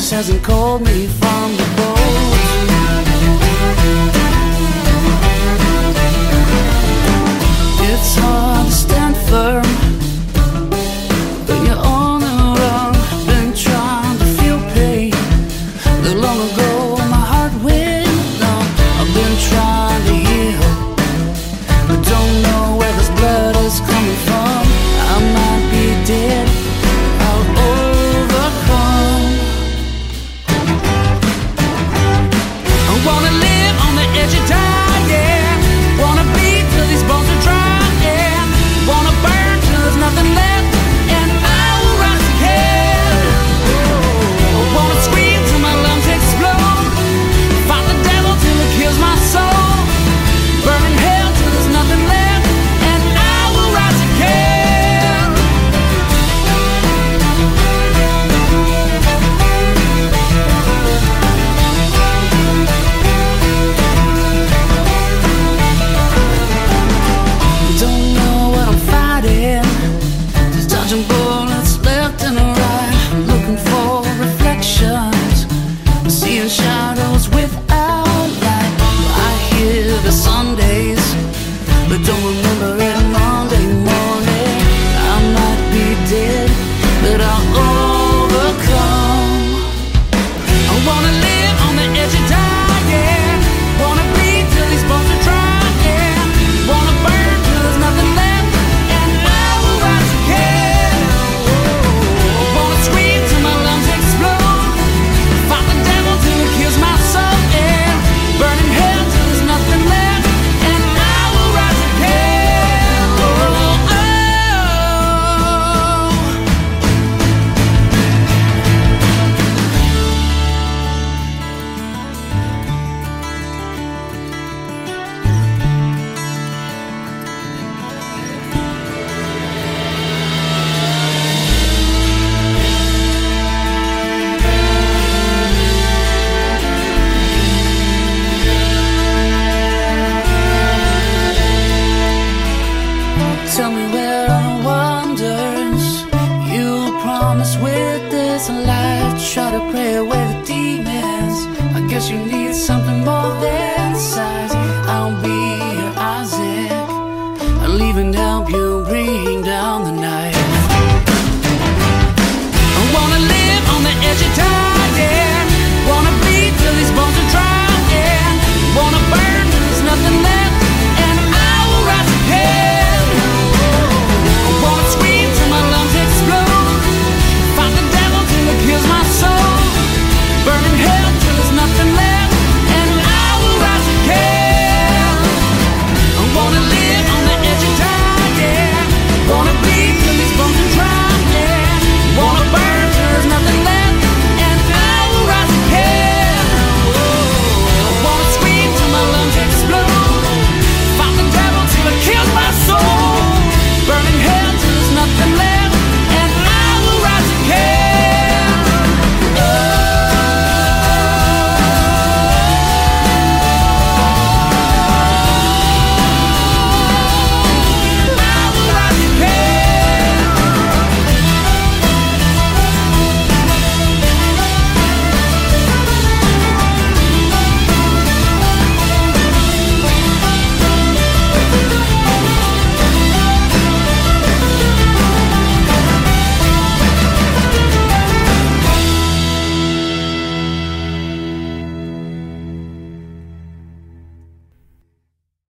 Jesus hasn't called me from the boat. It's hard to stand firm when you're on the run. Been trying to feel pain. Not long ago my heart went numb. I've been trying to heal, but don't know where this blood is coming from. I might be dead, I'll overcome. I wanna live on the edge of dying. Wanna bleed till these bones are drying. Wanna burn till there's nothing left, and I will rise again. I wanna scream till my lungs explode. Fight the devil till it kills my soul. Burn in hell till there's nothing left, and I will rise again. Don't know what I'm fighting, just dodging bullets left and right. Looking for reflections, seeing shadows without light. I hear the Sundays, but don't remember it Monday morning. I might be dead, but I'll overcome. I wanna live on the edge of dying. Wanna bleed till these bones are drying. Wanna burn till there's nothing left, and I will rise again. I wanna scream till my lungs explode. Fight the devil till it kills my soul, and burn in hell till there's nothing left, and I will rise again. Oh, oh. Tell me where are wonders. You promise with this life, try to pray away